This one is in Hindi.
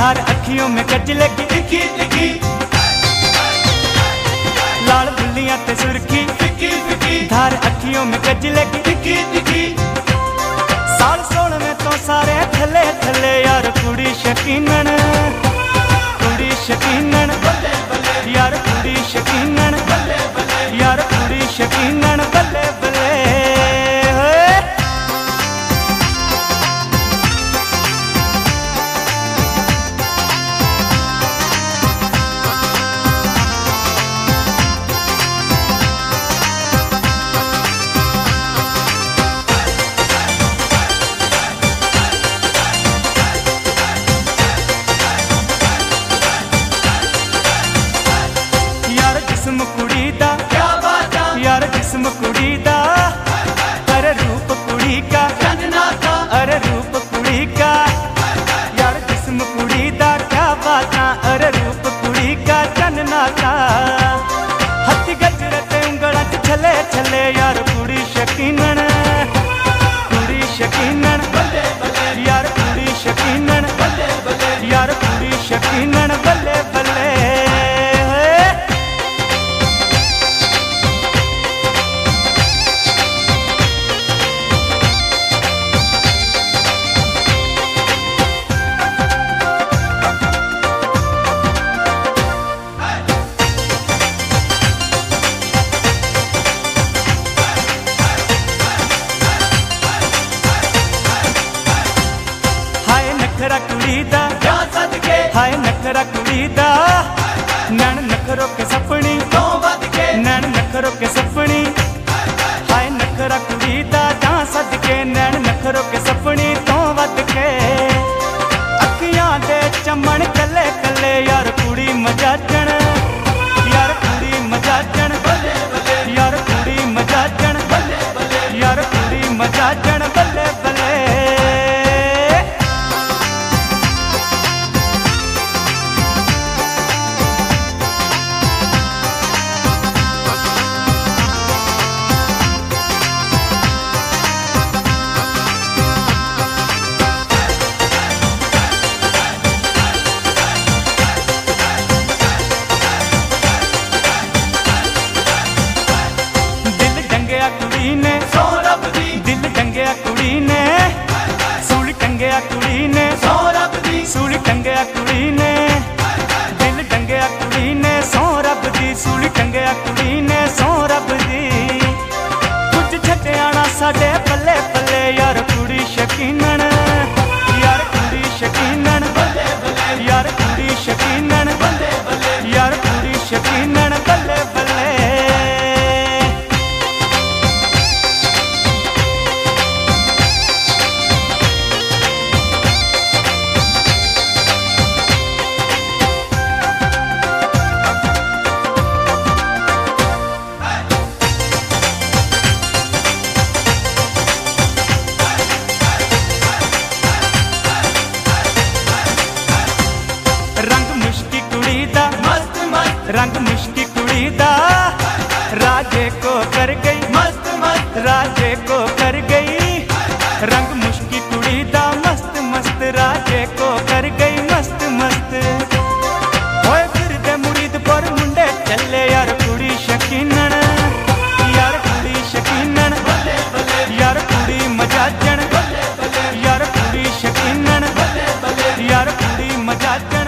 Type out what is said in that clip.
धार अखियों में गजले की तिखी तिखी, लाल बुल्लियां ते सुर्खी फिकी फिकी, धार अखियों में गजले की तिखी तिखी। साल 16 में तो सारे थले थले यार कुड़ी शकीनन, कुड़ी शकीनन बल्ले बल्ले, यार कुड़ी शकीनन, बल्ले बल्ले, यार कुड़ी शकीनन बल्ले बल्ले। जिस्म कुड़ी दा क्या बात है, यार जिस्म कुड़ी दा, अरे रूप कुड़ी का चंदना का, अरे रूप कुड़ी का, यार जिस्म कुड़ी दा क्या बात, अरे रूप कुड़ी का चन्ना का। हथ गजरे ते उंगलां च छले छले यार कुड़ी शकीनन, कुड़ी शकीनन बल्ले बल्ले, यार कुड़ी शकीनन, बल्ले बल्ले, यार कुड़ी शकीनन बल्ले बल्ले। नखरा कुड़ी दा क्या सदके, हाय नखरा कुड़ी दा, नैन नखरों के सपनी तो बद के, नैन नखरों के सपनी, हाय नखरा कुड़ी दा जां सदके, नैन नखरों के सपनी तो वद के। अखियां दे चमन कले कले यार कुड़ी मजाजन, यार कुड़ी मजाजन बल्ले बल्ले, यार कुड़ी मजाजन, बल्ले बल्ले, यार कुड़ी मजाजन बल्ले बल्ले। कुड़ी ने सो रब दी, दिल टंगया कुड़ी ने, सूली टंगया कुड़ी ने, सो रब दी, सूली टंगया कुड़ी ने, दिल टंगया कुड़ी ने, सो रब दी, सूली टंगया कुड़ी ने, सो रब दी। कुछ छड्याना साडे पल्ले पल्ले यार कुड़ी शकीनन, यार कुड़ी शकीनन बल्ले बल्ले, यार कुड़ी शकीनन, बल्ले बल्ले, यार कुड़ी शकीनन बल्ले बल्ले। रंग मुश्की कुड़ी दा मस्त मस्त, रंग मुश्की कुड़ी दा, राजे को कर गई मस्त मस्त, राजे को कर गई। रंग मुश्की कुड़ी दा मस्त मस्त, राजे को कर गई मस्त मस्त। होए फिर दे मुरीद पर मुंडे चले यार कुड़ी शकीनन, यार कुड़ी शकीनन बल्ले बल्ले, यार कुड़ी मजाजन, बल्ले बल्ले, यार कुड़ी शकीनन, बल्ले बल्ले, यार कुड़ी मजाजन।